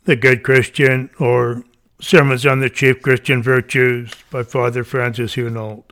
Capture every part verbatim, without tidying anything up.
The Good Christian, or Sermons on the Chief Christian Virtues by Father Francis Hunold.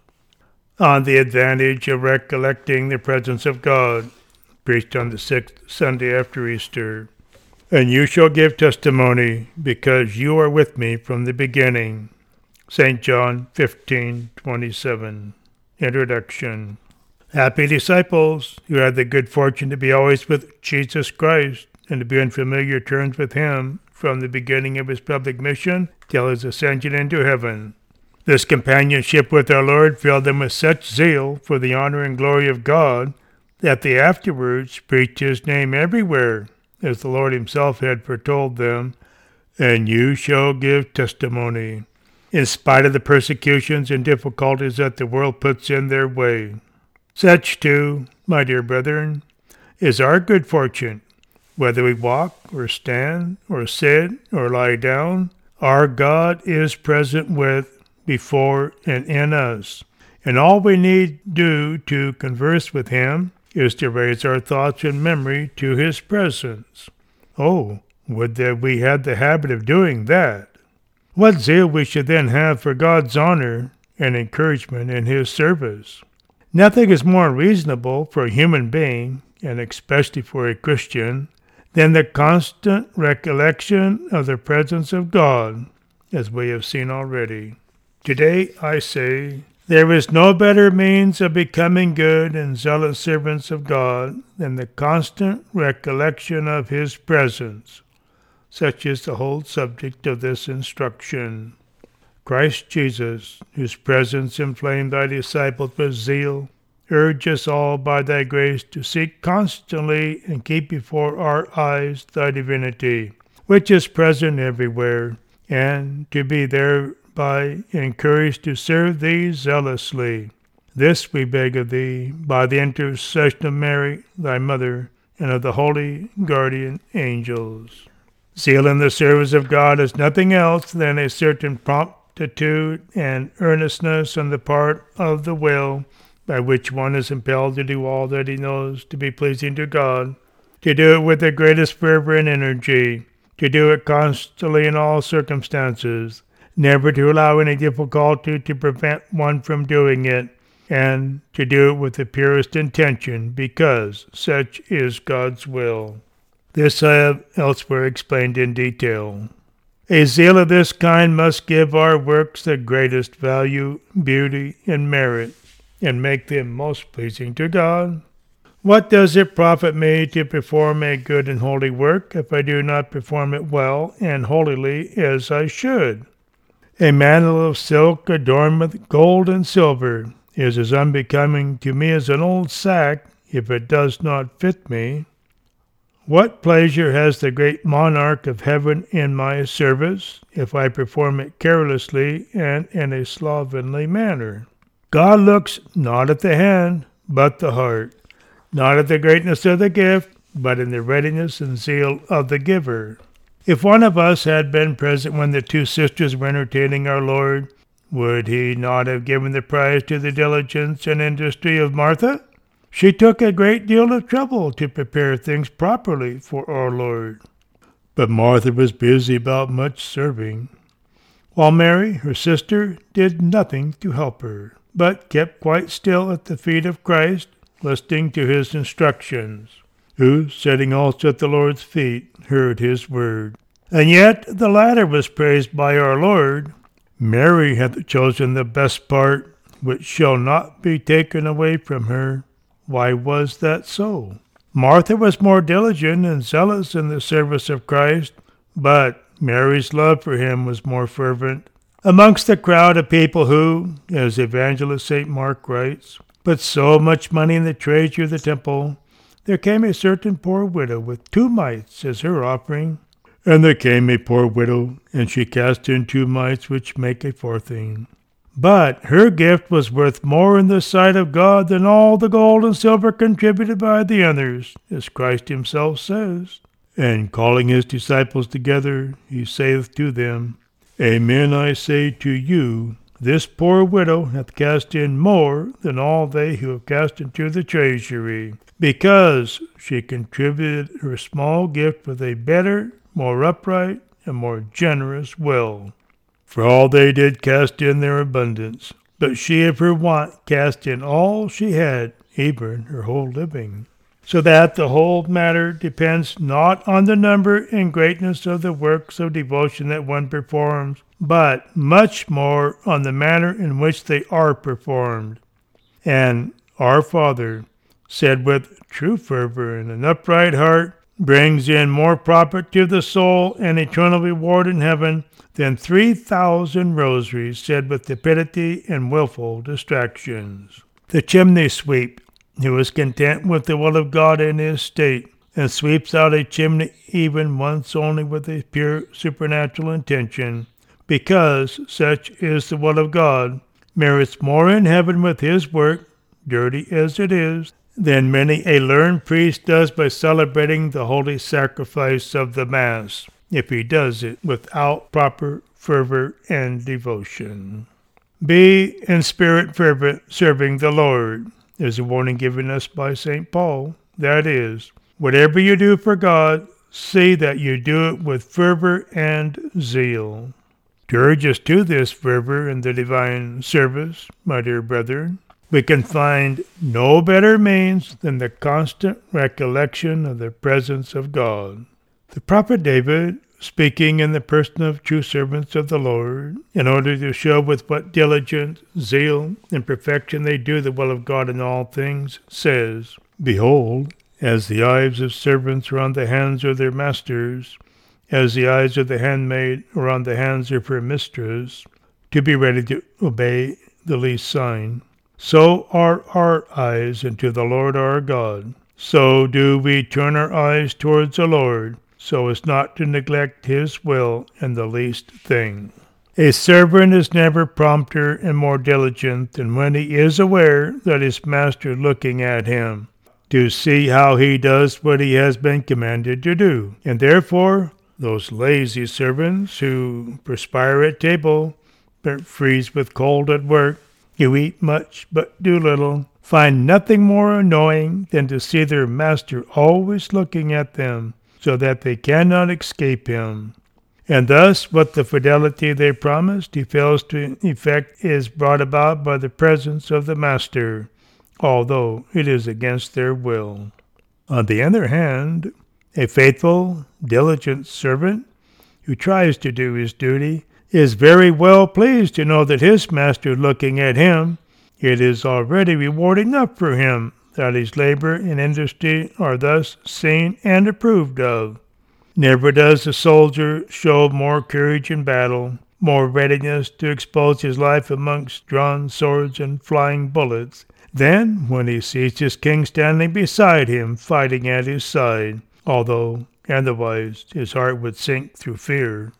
On the advantage of recollecting the presence of God, preached on the sixth Sunday after Easter. And you shall give testimony, because you are with me from the beginning. Saint John fifteen twenty-seven. Introduction. Happy disciples who had the good fortune to be always with Jesus Christ and to be on familiar terms with him from the beginning of his public mission till his ascension into heaven. This companionship with our Lord filled them with such zeal for the honor and glory of God that they afterwards preached his name everywhere, as the Lord himself had foretold them, and you shall give testimony, in spite of the persecutions and difficulties that the world puts in their way. Such, too, my dear brethren, is our good fortune. Whether we walk, or stand, or sit, or lie down, our God is present with, before, and in us. And all we need do to converse with him is to raise our thoughts and memory to his presence. Oh, would that we had the habit of doing that! What zeal we should then have for God's honor and encouragement in his service. Nothing is more reasonable for a human being, and especially for a Christian, than the constant recollection of the presence of God, as we have seen already. Today I say, there is no better means of becoming good and zealous servants of God than the constant recollection of his presence. Such is the whole subject of this instruction. Christ Jesus, whose presence inflamed thy disciples with zeal, urge us all by thy grace to seek constantly and keep before our eyes thy divinity, which is present everywhere, and to be thereby encouraged to serve thee zealously. This we beg of thee, by the intercession of Mary, thy mother, and of the holy guardian angels. Zeal in the service of God is nothing else than a certain promptitude and earnestness on the part of the will, by which one is impelled to do all that he knows to be pleasing to God, to do it with the greatest fervor and energy, to do it constantly in all circumstances, never to allow any difficulty to prevent one from doing it, and to do it with the purest intention, because such is God's will. This I have elsewhere explained in detail. A zeal of this kind must give our works the greatest value, beauty, and merit, and make them most pleasing to God. What does it profit me to perform a good and holy work if I do not perform it well and holily as I should? A mantle of silk adorned with gold and silver is as unbecoming to me as an old sack if it does not fit me. What pleasure has the great monarch of heaven in my service if I perform it carelessly and in a slovenly manner? God looks not at the hand, but the heart, not at the greatness of the gift, but in the readiness and zeal of the giver. If one of us had been present when the two sisters were entertaining our Lord, would he not have given the prize to the diligence and industry of Martha? She took a great deal of trouble to prepare things properly for our Lord. But Martha was busy about much serving, while Mary, her sister, did nothing to help her, but kept quite still at the feet of Christ, listening to his instructions, who, sitting also at the Lord's feet, heard his word. And yet the latter was praised by our Lord. Mary hath chosen the best part, which shall not be taken away from her. Why was that so? Martha was more diligent and zealous in the service of Christ, but Mary's love for him was more fervent. Amongst the crowd of people who, as evangelist Saint Mark writes, put so much money in the treasury of the temple, there came a certain poor widow with two mites as her offering. And there came a poor widow, and she cast in two mites, which make a farthing. But her gift was worth more in the sight of God than all the gold and silver contributed by the others, as Christ himself says. And calling his disciples together, he saith to them, Amen, I say to you, this poor widow hath cast in more than all they who have cast into the treasury, because she contributed her small gift with a better, more upright, and more generous will. For all they did cast in their abundance, but she of her want cast in all she had, even her whole living. So that the whole matter depends not on the number and greatness of the works of devotion that one performs, but much more on the manner in which they are performed. And our Father, said with true fervor and an upright heart, brings in more profit to the soul and eternal reward in heaven than three thousand rosaries said with tepidity and willful distractions. The chimney sweep, who is content with the will of God in his state, and sweeps out a chimney even once only with a pure supernatural intention, because such is the will of God, merits more in heaven with his work, dirty as it is, than many a learned priest does by celebrating the holy sacrifice of the Mass, if he does it without proper fervor and devotion. Be in spirit fervent, serving the Lord, is a warning given us by Saint Paul. That is, whatever you do for God, see that you do it with fervor and zeal. To urge us to this fervor in the divine service, my dear brethren, we can find no better means than the constant recollection of the presence of God. The prophet David, speaking in the person of true servants of the Lord, in order to show with what diligence, zeal, and perfection they do the will of God in all things, says, Behold, as the eyes of servants are on the hands of their masters, as the eyes of the handmaid are on the hands of her mistress, to be ready to obey the least sign, so are our eyes unto the Lord our God. So do we turn our eyes towards the Lord, so as not to neglect his will in the least thing. A servant is never prompter and more diligent than when he is aware that his master is looking at him, to see how he does what he has been commanded to do. And therefore, those lazy servants who perspire at table, but freeze with cold at work, who eat much but do little, find nothing more annoying than to see their master always looking at them, so that they cannot escape him. And thus, what the fidelity they promised he fails to effect is brought about by the presence of the master, although it is against their will. On the other hand, a faithful, diligent servant who tries to do his duty is very well pleased to know that his master is looking at him. It is already reward enough for him that his labor and industry are thus seen and approved of. Never does a soldier show more courage in battle, more readiness to expose his life amongst drawn swords and flying bullets, than when he sees his king standing beside him fighting at his side, although otherwise his heart would sink through fear.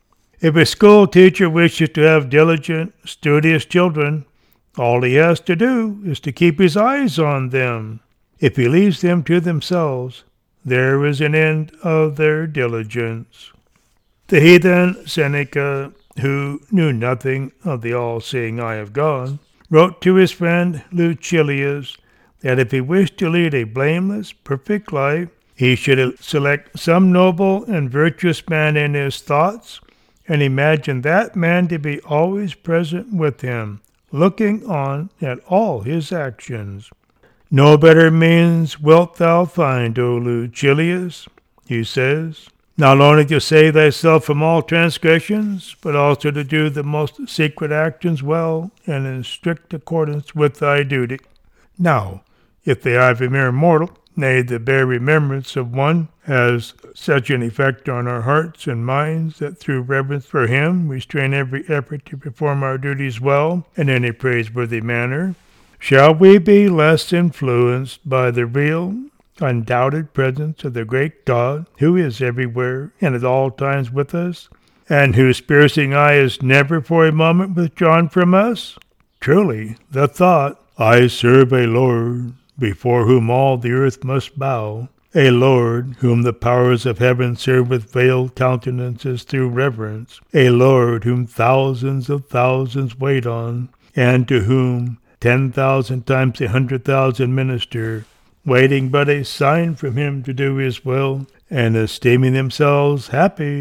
If a school teacher wishes to have diligent, studious children, all he has to do is to keep his eyes on them. If he leaves them to themselves, there is an end of their diligence. The heathen Seneca, who knew nothing of the all-seeing eye of God, wrote to his friend Lucilius that if he wished to lead a blameless, perfect life, he should select some noble and virtuous man in his thoughts, and imagine that man to be always present with him, looking on at all his actions. No better means wilt thou find, O Lucilius, he says, not only to save thyself from all transgressions, but also to do the most secret actions well and in strict accordance with thy duty. Now, if the eye of a mere mortal, nay, the bare remembrance of one, has such an effect on our hearts and minds that through reverence for him we strain every effort to perform our duties well and in a praiseworthy manner, shall we be less influenced by the real, undoubted presence of the great God, who is everywhere and at all times with us, and whose piercing eye is never for a moment withdrawn from us? Truly, the thought, I serve a Lord, before whom all the earth must bow, a Lord whom the powers of heaven serve with veiled countenances through reverence, a Lord whom thousands of thousands wait on, and to whom ten thousand times a hundred thousand minister, waiting but a sign from him to do his will, and esteeming themselves happy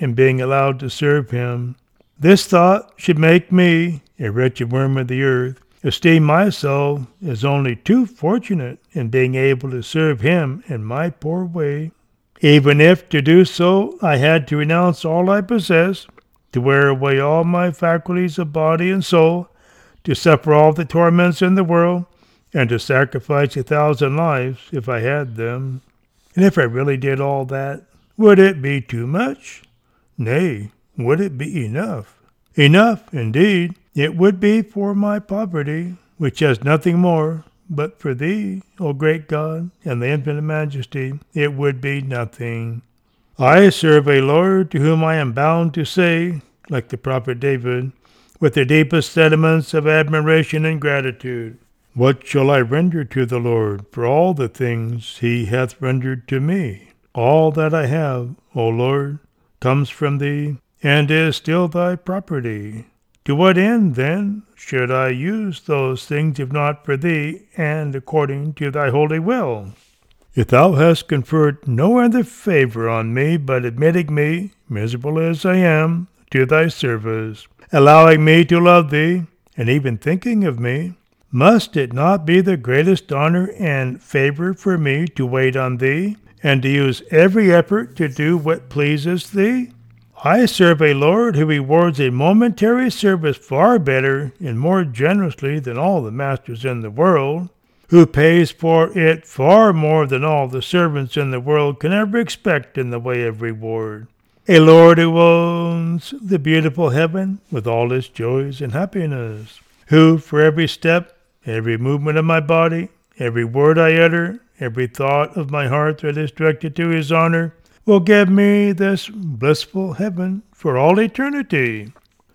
in being allowed to serve him. This thought should make me, a wretched worm of the earth, esteem myself as only too fortunate in being able to serve him in my poor way, even if to do so I had to renounce all I possess, to wear away all my faculties of body and soul, to suffer all the torments in the world, and to sacrifice a thousand lives if I had them. And if I really did all that, would it be too much? Nay, would it be enough? Enough, indeed, it would be for my poverty, which has nothing more, but for thee, O great God, and the infinite majesty, it would be nothing. I serve a Lord to whom I am bound to say, like the prophet David, with the deepest sentiments of admiration and gratitude, what shall I render to the Lord for all the things he hath rendered to me? All that I have, O Lord, comes from thee, and is still thy property. To what end, then, should I use those things if not for thee, and according to thy holy will? If thou hast conferred no other favor on me but admitting me, miserable as I am, to thy service, allowing me to love thee, and even thinking of me, must it not be the greatest honor and favor for me to wait on thee, and to use every effort to do what pleases thee? I serve a Lord who rewards a momentary service far better and more generously than all the masters in the world, who pays for it far more than all the servants in the world can ever expect in the way of reward. A Lord who owns the beautiful heaven with all its joys and happiness, who for every step, every movement of my body, every word I utter, every thought of my heart that is directed to his honor, will give me this blissful heaven for all eternity.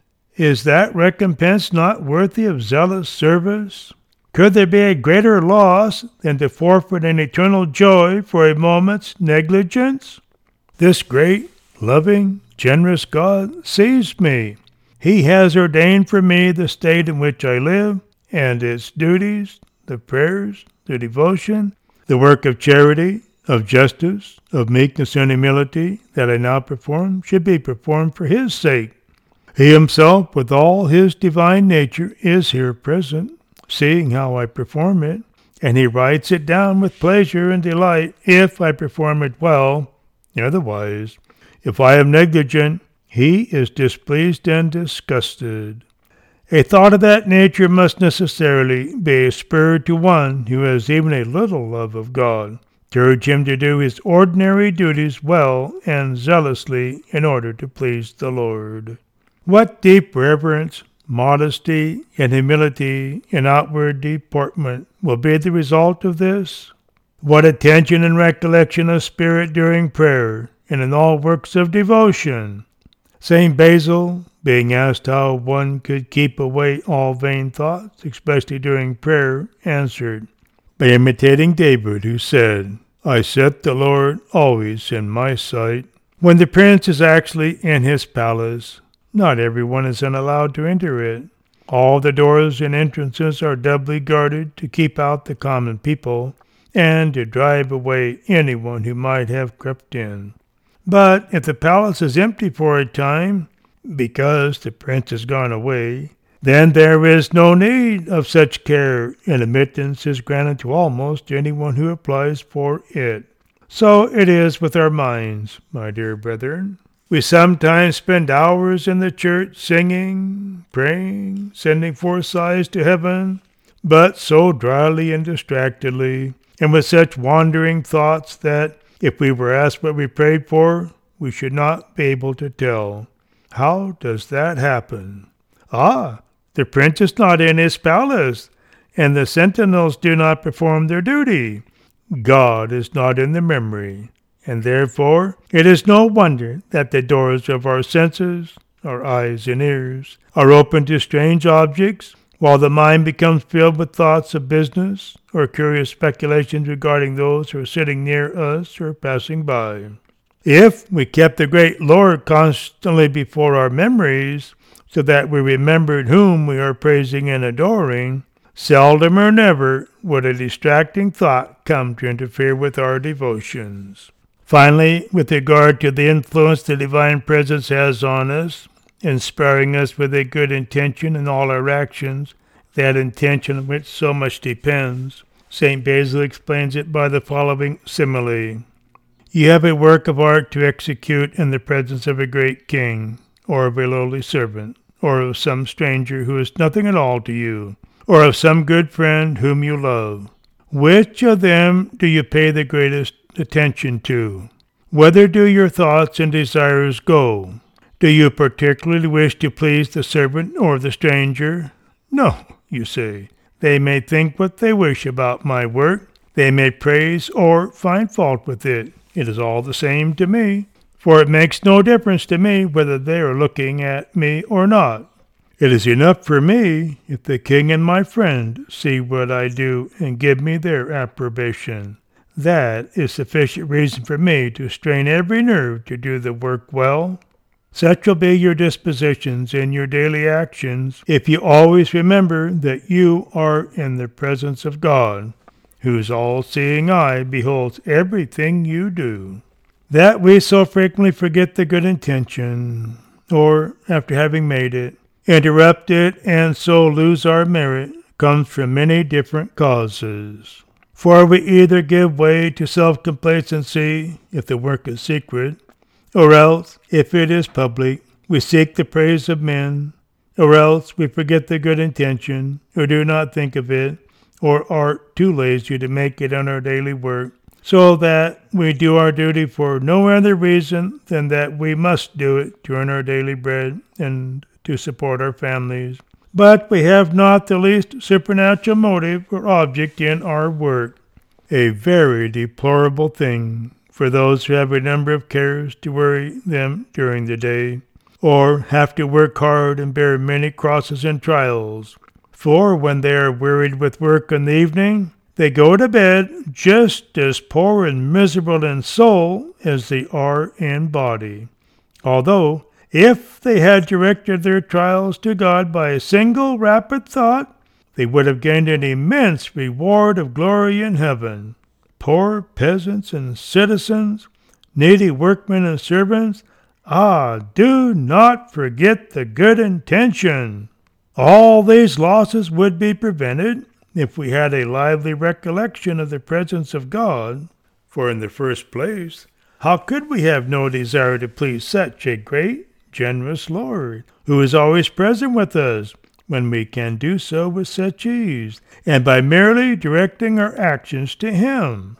Is that recompense not worthy of zealous service? Could there be a greater loss than to forfeit an eternal joy for a moment's negligence? This great, loving, generous God sees me. He has ordained for me the state in which I live, and its duties, the prayers, the devotion, the work of charity, of justice, of meekness and humility that I now perform should be performed for his sake. He himself, with all his divine nature, is here present, seeing how I perform it, and he writes it down with pleasure and delight if I perform it well. Otherwise, if I am negligent, he is displeased and disgusted. A thought of that nature must necessarily be a spur to one who has even a little love of God, to urge him to do his ordinary duties well and zealously in order to please the Lord. What deep reverence, modesty, and humility in outward deportment will be the result of this? What attention and recollection of spirit during prayer and in all works of devotion! Saint Basil, being asked how one could keep away all vain thoughts, especially during prayer, answered, by imitating David, who said, I set the Lord always in my sight. When the prince is actually in his palace, not everyone is then allowed to enter it. All the doors and entrances are doubly guarded to keep out the common people, and to drive away anyone who might have crept in. But if the palace is empty for a time, because the prince has gone away, then there is no need of such care, and admittance is granted to almost anyone who applies for it. So it is with our minds, my dear brethren. We sometimes spend hours in the church singing, praying, sending forth sighs to heaven, but so dryly and distractedly, and with such wandering thoughts that, if we were asked what we prayed for, we should not be able to tell. How does that happen? Ah, the prince is not in his palace, and the sentinels do not perform their duty. God is not in the memory, and therefore it is no wonder that the doors of our senses, our eyes and ears, are open to strange objects, while the mind becomes filled with thoughts of business or curious speculations regarding those who are sitting near us or passing by. If we kept the great Lord constantly before our memories, so that we remembered whom we are praising and adoring, seldom or never would a distracting thought come to interfere with our devotions. Finally, with regard to the influence the divine presence has on us, inspiring us with a good intention in all our actions, that intention on which so much depends, Saint Basil explains it by the following simile. You have a work of art to execute in the presence of a great king, or of a lowly servant, or of some stranger who is nothing at all to you, or of some good friend whom you love. Which of them do you pay the greatest attention to? Whither do your thoughts and desires go? Do you particularly wish to please the servant or the stranger? No, you say. They may think what they wish about my work. They may praise or find fault with it. It is all the same to me, for it makes no difference to me whether they are looking at me or not. It is enough for me if the king and my friend see what I do and give me their approbation. That is sufficient reason for me to strain every nerve to do the work well. Such will be your dispositions in your daily actions if you always remember that you are in the presence of God, whose all-seeing eye beholds everything you do. That we so frequently forget the good intention, or, after having made it, interrupt it and so lose our merit, comes from many different causes. For we either give way to self-complacency, if the work is secret, or else, if it is public, we seek the praise of men, or else we forget the good intention, or do not think of it, or are too lazy to make it on our daily work, so that we do our duty for no other reason than that we must do it to earn our daily bread and to support our families. But we have not the least supernatural motive or object in our work. A very deplorable thing for those who have a number of cares to worry them during the day, or have to work hard and bear many crosses and trials. For when they are wearied with work in the evening, they go to bed just as poor and miserable in soul as they are in body. Although, if they had directed their trials to God by a single rapid thought, they would have gained an immense reward of glory in heaven. Poor peasants and citizens, needy workmen and servants, ah, do not forget the good intention. All these losses would be prevented if we had a lively recollection of the presence of God. For in the first place, how could we have no desire to please such a great, generous Lord, who is always present with us, when we can do so with such ease, and by merely directing our actions to Him?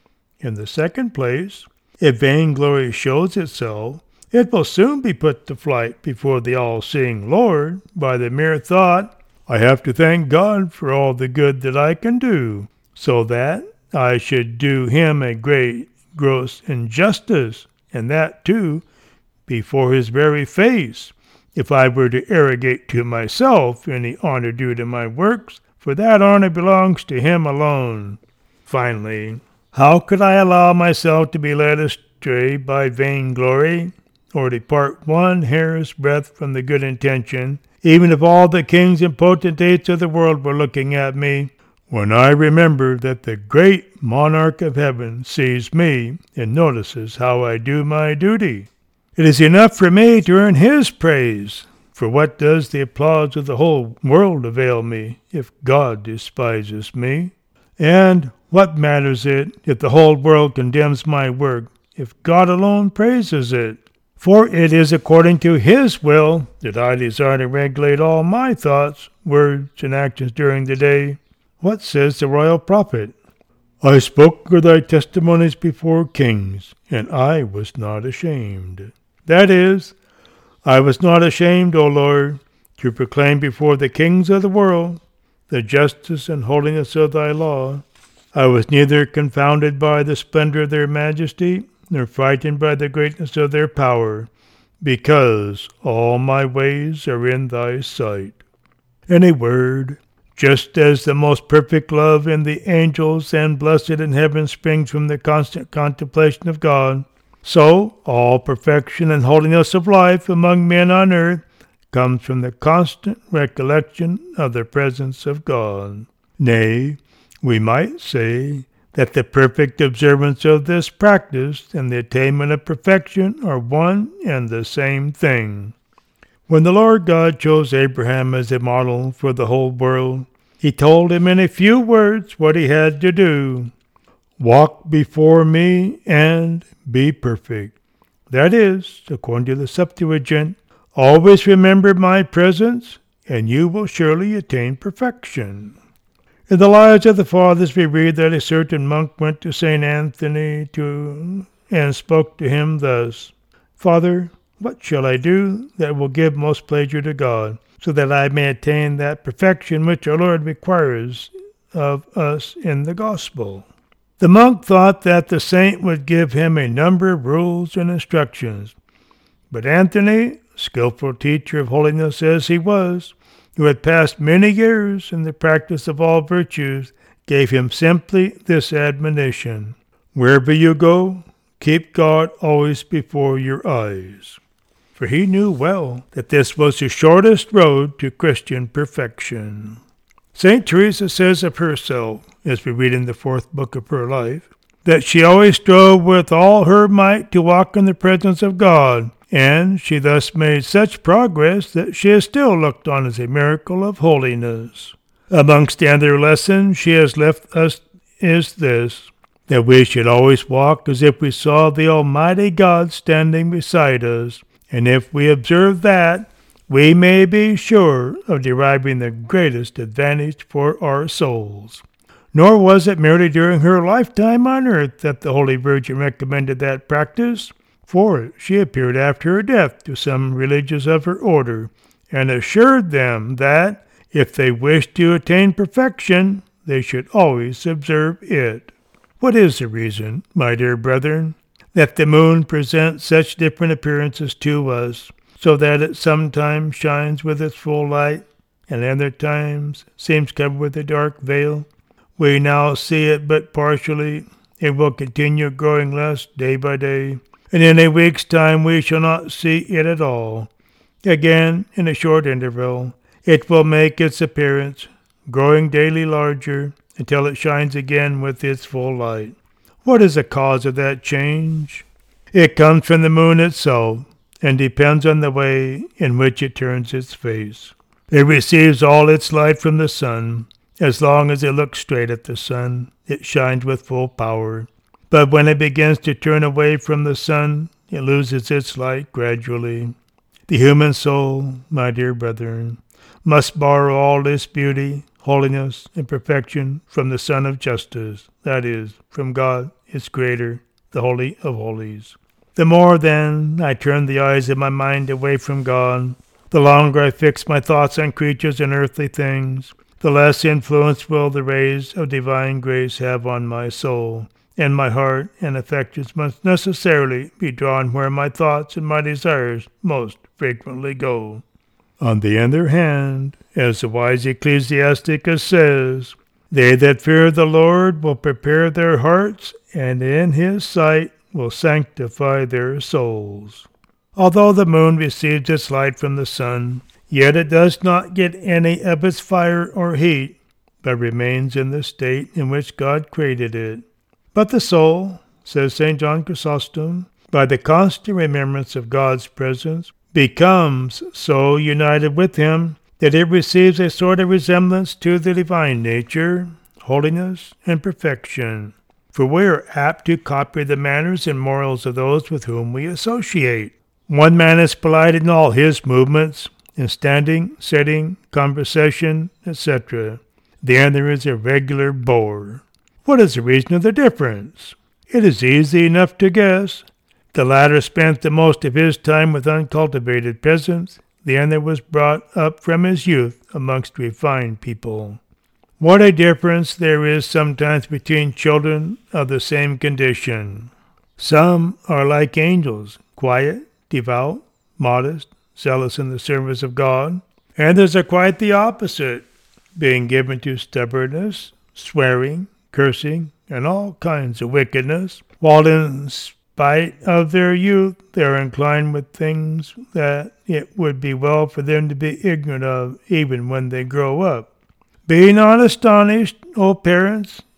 In the second place, if vainglory shows itself, it will soon be put to flight before the all-seeing Lord by the mere thought, I have to thank God for all the good that I can do, so that I should do Him a great, gross injustice, and that, too, before His very face, if I were to arrogate to myself any honor due to my works, for that honor belongs to Him alone. Finally, how could I allow myself to be led astray by vainglory, or depart one hair's breadth from the good intention, even if all the kings and potentates of the world were looking at me, when I remember that the great monarch of heaven sees me and notices how I do my duty? It is enough for me to earn His praise. For what does the applause of the whole world avail me if God despises me? And what matters it if the whole world condemns my work, if God alone praises it? For it is according to His will that I desire to regulate all my thoughts, words, and actions during the day. What says the royal prophet? I spoke of thy testimonies before kings, and I was not ashamed. That is, I was not ashamed, O Lord, to proclaim before the kings of the world the justice and holiness of thy law. I was neither confounded by the splendor of their majesty, nor frightened by the greatness of their power, because all my ways are in thy sight. In a word, just as the most perfect love in the angels and blessed in heaven springs from the constant contemplation of God, so all perfection and holiness of life among men on earth comes from the constant recollection of the presence of God. Nay, we might say that the perfect observance of this practice and the attainment of perfection are one and the same thing. When the Lord God chose Abraham as a model for the whole world, he told him in a few words what he had to do. Walk before me and be perfect. That is, according to the Septuagint, always remember my presence, and you will surely attain perfection. In the Lives of the Fathers we read that a certain monk went to Saint Anthony to, and spoke to him thus, Father, what shall I do that will give most pleasure to God, so that I may attain that perfection which our Lord requires of us in the gospel? The monk thought that the saint would give him a number of rules and instructions, but Anthony, skillful teacher of holiness as he was, who had passed many years in the practice of all virtues, gave him simply this admonition, Wherever you go, keep God always before your eyes. For he knew well that this was the shortest road to Christian perfection. Saint Teresa says of herself, as we read in the fourth book of her life, that she always strove with all her might to walk in the presence of God, and she thus made such progress that she is still looked on as a miracle of holiness. Amongst the other lessons she has left us is this, that we should always walk as if we saw the Almighty God standing beside us, and if we observe that, we may be sure of deriving the greatest advantage for our souls. Nor was it merely during her lifetime on earth that the Holy Virgin recommended that practice, for she appeared after her death to some religious of her order, and assured them that, if they wished to attain perfection, they should always observe it. What is the reason, my dear brethren, that the moon presents such different appearances to us, so that it sometimes shines with its full light, and at other times seems covered with a dark veil? We now see it but partially. It will continue growing less day by day, and in a week's time we shall not see it at all. Again, in a short interval, it will make its appearance, growing daily larger, until it shines again with its full light. What is the cause of that change? It comes from the moon itself, and depends on the way in which it turns its face. It receives all its light from the sun. As long as it looks straight at the sun, it shines with full power. But when it begins to turn away from the sun, it loses its light gradually. The human soul, my dear brethren, must borrow all its beauty, holiness, and perfection from the Sun of Justice, that is, from God, its Creator, the Holy of Holies. The more, then, I turn the eyes of my mind away from God, the longer I fix my thoughts on creatures and earthly things, the less influence will the rays of divine grace have on my soul, and my heart and affections must necessarily be drawn where my thoughts and my desires most frequently go. On the other hand, as the wise Ecclesiasticus says, they that fear the Lord will prepare their hearts, and in his sight will sanctify their souls. Although the moon receives its light from the sun, yet it does not get any of its fire or heat, but remains in the state in which God created it. But the soul, says Saint John Chrysostom, by the constant remembrance of God's presence, becomes so united with him that it receives a sort of resemblance to the divine nature, holiness, and perfection. For we are apt to copy the manners and morals of those with whom we associate. One man is polite in all his movements, in standing, sitting, conversation, et cetera. The other is a regular bore. What is the reason of the difference? It is easy enough to guess. The latter spent the most of his time with uncultivated peasants. The other was brought up from his youth amongst refined people. What a difference there is sometimes between children of the same condition. Some are like angels, quiet, devout, modest, zealous in the service of God. Others are quite the opposite, being given to stubbornness, swearing, cursing, and all kinds of wickedness, while in spite of their youth they are inclined with things that it would be well for them to be ignorant of even when they grow up. Be not astonished, O parents,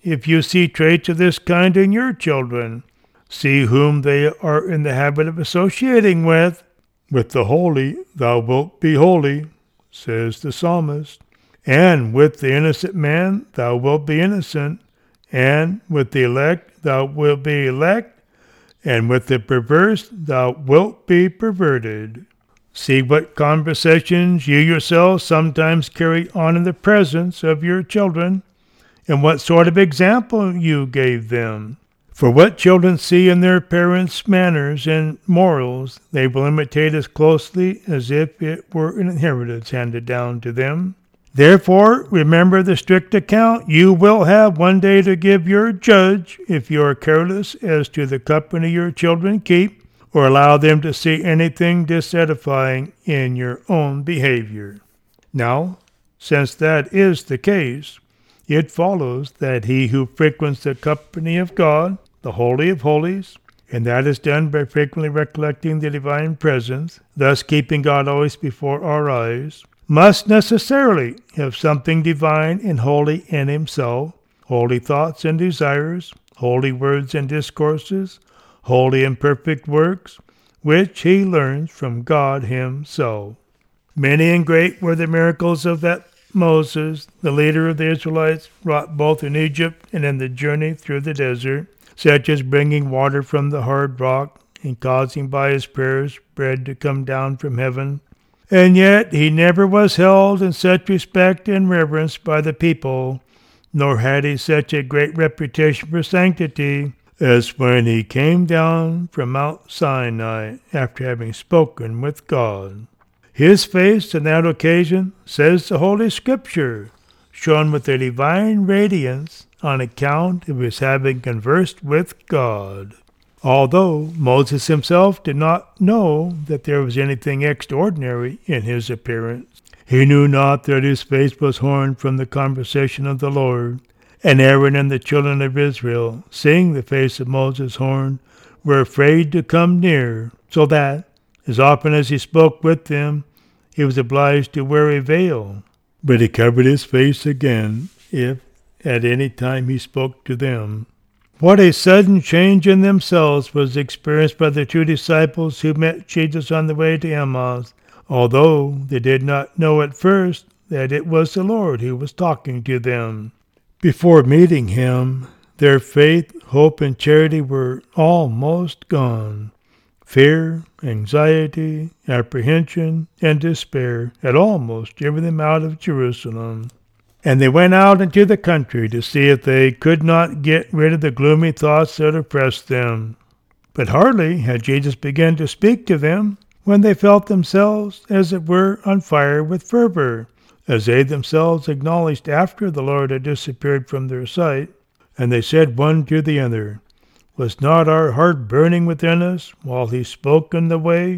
if you see traits of this kind in your children. See whom they are in the habit of associating with. With the holy thou wilt be holy, says the psalmist. And with the innocent man thou wilt be innocent. And with the elect thou wilt be elect. And with the perverse thou wilt be perverted. See what conversations you yourselves sometimes carry on in the presence of your children, and what sort of example you gave them. For what children see in their parents' manners and morals, they will imitate as closely as if it were an inheritance handed down to them. Therefore, remember the strict account you will have one day to give your judge if you are careless as to the company your children keep, or allow them to see anything disedifying in your own behavior. Now, since that is the case, it follows that he who frequents the company of God, the Holy of Holies, and that is done by frequently recollecting the divine presence, thus keeping God always before our eyes, must necessarily have something divine and holy in himself, holy thoughts and desires, holy words and discourses, holy and perfect works, which he learns from God himself. Many and great were the miracles of that Moses, the leader of the Israelites, wrought both in Egypt and in the journey through the desert, such as bringing water from the hard rock and causing by his prayers bread to come down from heaven. And yet he never was held in such respect and reverence by the people, nor had he such a great reputation for sanctity, as when he came down from Mount Sinai after having spoken with God. His face on that occasion, says the Holy Scripture, shone with a divine radiance on account of his having conversed with God. Although Moses himself did not know that there was anything extraordinary in his appearance, he knew not that his face was horned from the conversation of the Lord. And Aaron and the children of Israel, seeing the face of Moses horned, were afraid to come near, so that, as often as he spoke with them, he was obliged to wear a veil. But he covered his face again, if at any time he spoke to them. What a sudden change in themselves was experienced by the two disciples who met Jesus on the way to Emmaus, although they did not know at first that it was the Lord who was talking to them. Before meeting him, their faith, hope, and charity were almost gone. Fear, anxiety, apprehension, and despair had almost driven them out of Jerusalem. And they went out into the country to see if they could not get rid of the gloomy thoughts that oppressed them. But hardly had Jesus begun to speak to them when they felt themselves, as it were, on fire with fervor, as they themselves acknowledged after the Lord had disappeared from their sight. And they said one to the other, Was not our heart burning within us while he spoke in the way?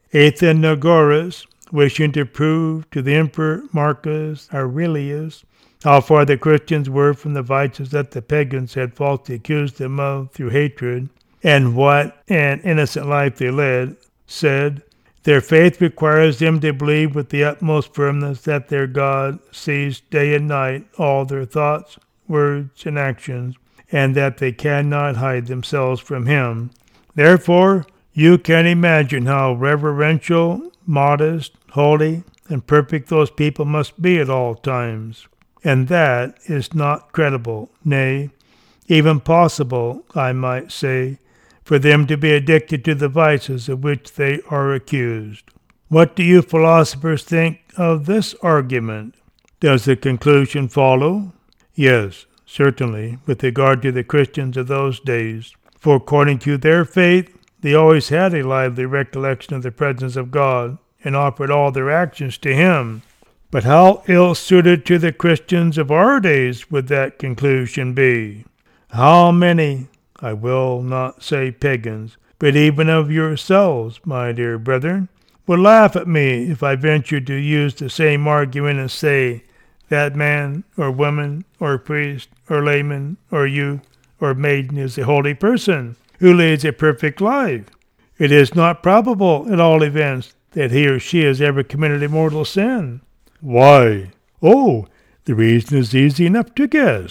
Athenagoras, wishing to prove to the Emperor Marcus Aurelius how far the Christians were from the vices that the pagans had falsely accused them of through hatred, and what an innocent life they led, said, Their faith requires them to believe with the utmost firmness that their God sees day and night all their thoughts, words, and actions, and that they cannot hide themselves from him. Therefore, you can imagine how reverential, modest, holy, and perfect those people must be at all times. And that is not credible, nay, even possible, I might say, for them to be addicted to the vices of which they are accused. What do you philosophers think of this argument? Does the conclusion follow? Yes, certainly, with regard to the Christians of those days. For according to their faith, they always had a lively recollection of the presence of God, and offered all their actions to him. But how ill-suited to the Christians of our days would that conclusion be? How many, I will not say pagans, but even of yourselves, my dear brethren, would laugh at me if I ventured to use the same argument and say, that man, or woman, or priest, or layman, or youth, or maiden is a holy person, who leads a perfect life. It is not probable, at all events, that he or she has ever committed a mortal sin. Why? Oh, the reason is easy enough to guess.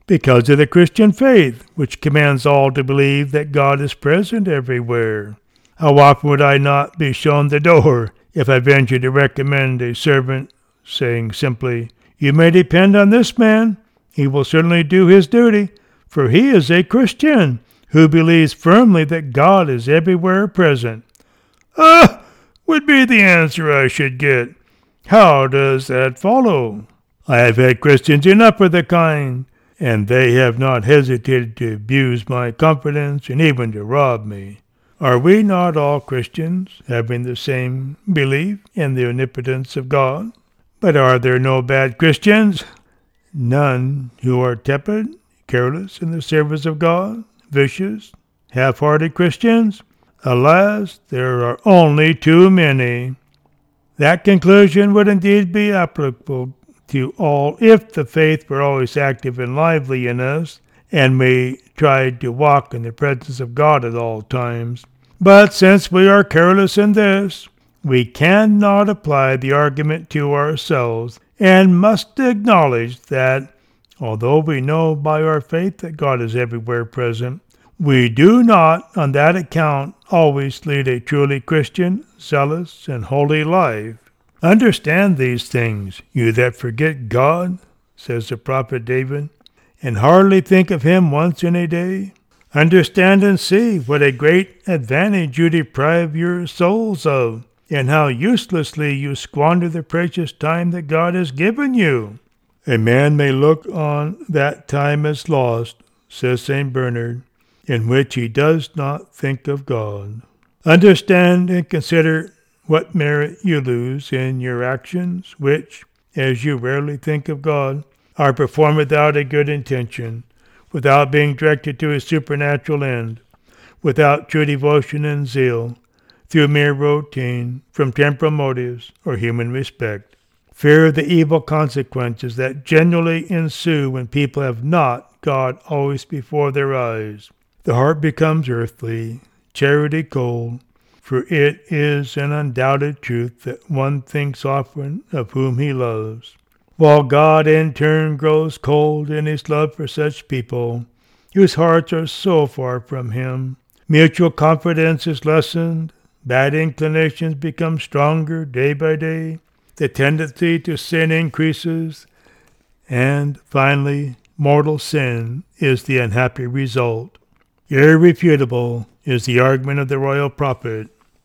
because of the Christian faith, which commands all to believe that God is present everywhere. How often would I not be shown the door if I ventured to recommend a servant, saying simply, "You may depend on this man. He will certainly do his duty, for he is a Christian who believes firmly that God is everywhere present." Ah, would be the answer I should get. How does that follow? I have had Christians enough of the kind, and they have not hesitated to abuse my confidence and even to rob me. Are we not all Christians, having the same belief in the omnipotence of God? But are there no bad Christians? None who are tepid, careless in the service of God, vicious, half-hearted Christians? Alas, there are only too many. That conclusion would indeed be applicable to all if the faith were always active and lively in us, and we tried to walk in the presence of God at all times. But since we are careless in this, we cannot apply the argument to ourselves, and must acknowledge that, although we know by our faith that God is everywhere present, we do not, on that account, always lead a truly Christian, zealous, and holy life. Understand these things, you that forget God, says the prophet David, and hardly think of him once in a day. Understand and see what a great advantage you deprive your souls of, and how uselessly you squander the precious time that God has given you. A man may look on that time as lost, says Saint Bernard, in which he does not think of God. Understand and consider what merit you lose in your actions, which, as you rarely think of God, are performed without a good intention, without being directed to a supernatural end, without true devotion and zeal, through mere routine, from temporal motives or human respect. Fear the evil consequences that generally ensue when people have not God always before their eyes. The heart becomes earthly, charity cold, for it is an undoubted truth that one thinks often of whom he loves, while God in turn grows cold in his love for such people, whose hearts are so far from him. Mutual confidence is lessened, bad inclinations become stronger day by day, the tendency to sin increases, and finally, mortal sin is the unhappy result. Irrefutable is the argument of the royal prophet.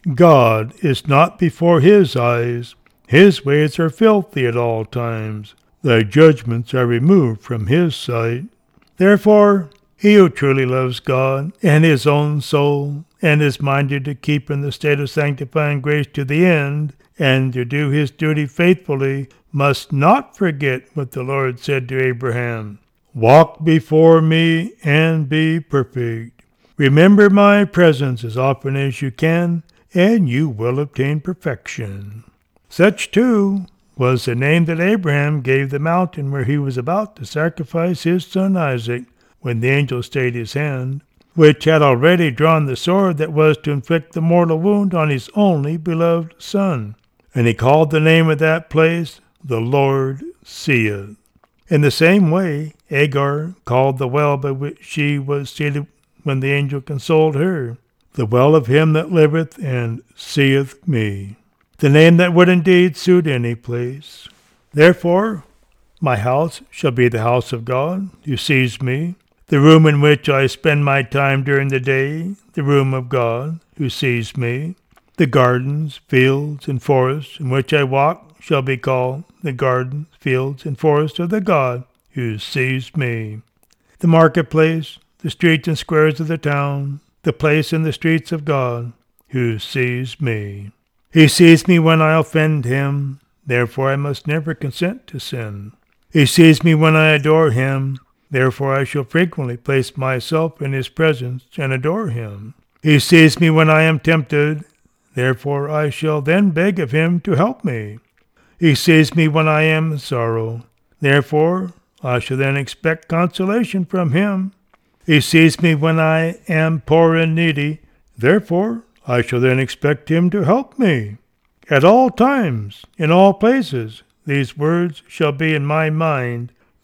God is not before his eyes. His ways are filthy at all times. Thy judgments are removed from his sight. Therefore, he who truly loves God and his own soul, and is minded to keep in the state of sanctifying grace to the end, and to do his duty faithfully, must not forget what the Lord said to Abraham. Walk before me and be perfect. Remember my presence as often as you can, and you will obtain perfection. Such, too, was the name that Abraham gave the mountain where he was about to sacrifice his son Isaac, when the angel stayed his hand, which had already drawn the sword that was to inflict the mortal wound on his only beloved son. And he called the name of that place, The Lord Seeth. In the same way, Agar called the well by which she was seated when the angel consoled her, the well of him that liveth and seeth me, the name that would indeed suit any place. Therefore, my house shall be the house of God, who sees me, the room in which I spend my time during the day, the room of God, who sees me. The gardens, fields, and forests in which I walk shall be called the gardens, fields, and forests of the God, who sees me. The marketplace, the streets and squares of the town, the place in the streets of God, who sees me. He sees me when I offend him, therefore I must never consent to sin. He sees me when I adore him, therefore I shall frequently place myself in his presence and adore him. He sees me when I am tempted, therefore I shall then beg of him to help me. He sees me when I am in sorrow, therefore I shall then expect consolation from him. He sees me when I am poor and needy, therefore I shall then expect him to help me. At all times, in all places, these words shall be in my mind,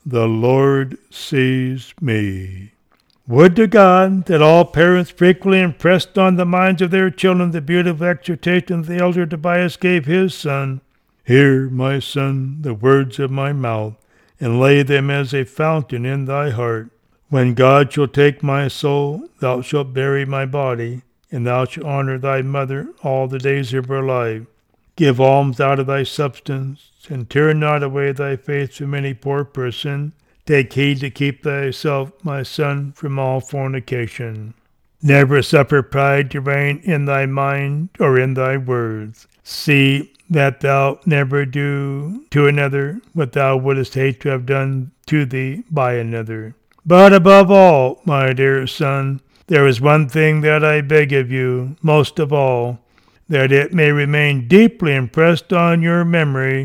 the Lord sees me. Would to God that all parents frequently impressed on the minds of their children the beautiful exhortation the elder Tobias gave his son. Hear, my son, the words of my mouth, and lay them as a fountain in thy heart. When God shall take my soul, thou shalt bury my body, and thou shalt honor thy mother all the days of her life. Give alms out of thy substance, and turn not away thy face from any poor person. Take heed to keep thyself, my son, from all fornication. Never suffer pride to reign in thy mind or in thy words. See that thou never do to another what thou wouldest hate to have done to thee by another. But above all, my dear son, there is one thing that I beg of you, most of all, that it may remain deeply impressed on your memory.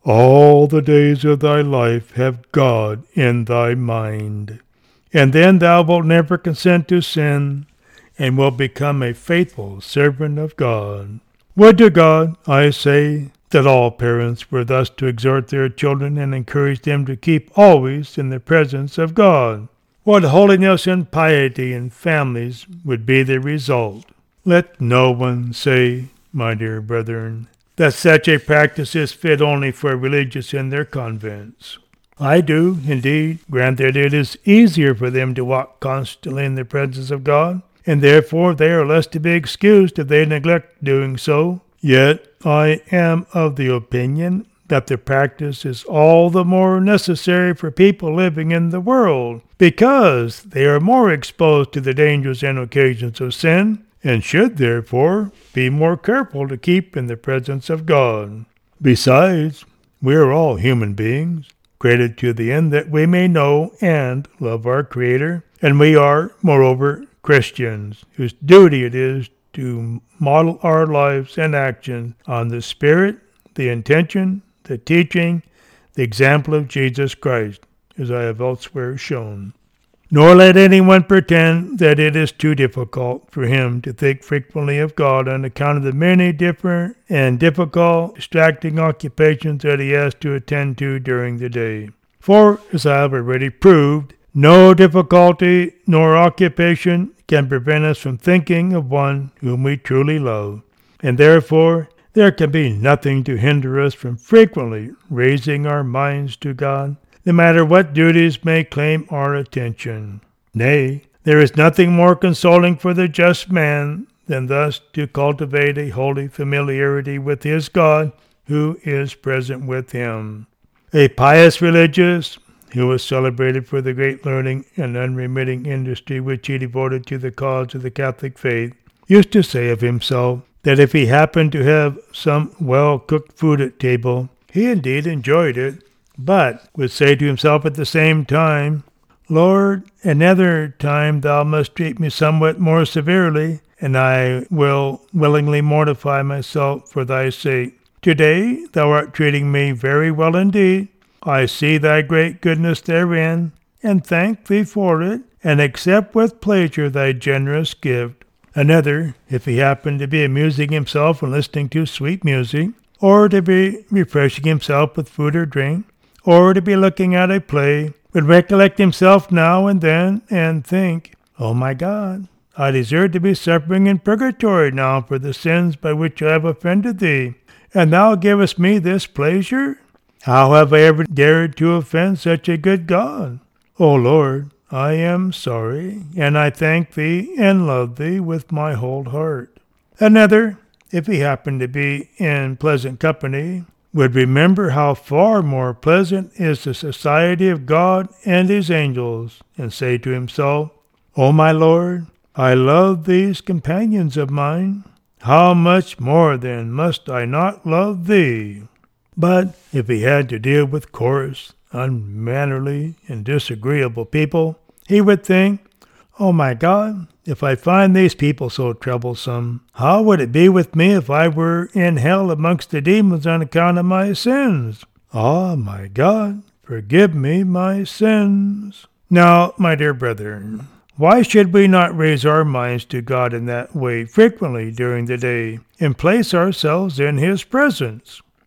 All the days of thy life have God in thy mind. And then thou wilt never consent to sin, and wilt become a faithful servant of God. Would to God, I say, that all parents were thus to exhort their children and encourage them to keep always in the presence of God. What holiness and piety in families would be the result. Let no one say, my dear brethren, that such a practice is fit only for religious in their convents. I do, indeed, grant that it is easier for them to walk constantly in the presence of God, and therefore they are less to be excused if they neglect doing so. Yet I am of the opinion that the practice is all the more necessary for people living in the world, because they are more exposed to the dangers and occasions of sin, and should therefore be more careful to keep in the presence of God. Besides, we are all human beings, created to the end that we may know and love our Creator, and we are, moreover, Christians, whose duty it is to model our lives and actions on the spirit, the intention, the teaching, the example of Jesus Christ, as I have elsewhere shown. Nor let anyone pretend that it is too difficult for him to think frequently of God on account of the many different and difficult, distracting occupations that he has to attend to during the day. For, as I have already proved, no difficulty nor occupation can prevent us from thinking of one whom we truly love, and therefore there can be nothing to hinder us from frequently raising our minds to God, no matter what duties may claim our attention. Nay, there is nothing more consoling for the just man than thus to cultivate a holy familiarity with his God, who is present with him. A pious religious, who was celebrated for the great learning and unremitting industry which he devoted to the cause of the Catholic faith, used to say of himself that if he happened to have some well-cooked food at table, he indeed enjoyed it, but would say to himself at the same time, Lord, another time thou must treat me somewhat more severely, and I will willingly mortify myself for thy sake. Today thou art treating me very well indeed. I see thy great goodness therein, and thank thee for it, and accept with pleasure thy generous gift. Another, if he happened to be amusing himself and listening to sweet music, or to be refreshing himself with food or drink, or to be looking at a play, would recollect himself now and then, and think, Oh my God, I deserve to be suffering in purgatory now for the sins by which I have offended thee, and thou givest me this pleasure? How have I ever dared to offend such a good God? O Lord, I am sorry, and I thank thee and love thee with my whole heart. Another, if he happened to be in pleasant company, would remember how far more pleasant is the society of God and his angels, and say to himself, O my Lord, I love these companions of mine. How much more then must I not love thee? But if he had to deal with coarse, unmannerly, and disagreeable people, he would think, Oh my God, if I find these people so troublesome, how would it be with me if I were in hell amongst the demons on account of my sins? Ah, my God, forgive me my sins. Now, my dear brethren, why should we not raise our minds to God in that way frequently during the day, and place ourselves in his presence?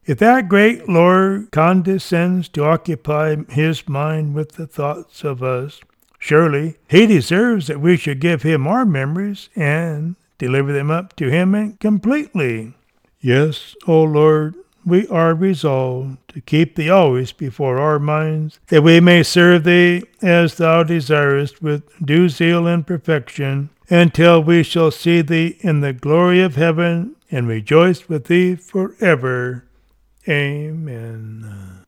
If that great Lord condescends to occupy his mind with the thoughts of us, surely he deserves that we should give him our memories and deliver them up to him completely. Yes, O Lord, we are resolved to keep thee always before our minds, that we may serve thee as thou desirest with due zeal and perfection, until we shall see thee in the glory of heaven and rejoice with thee forever. Amen.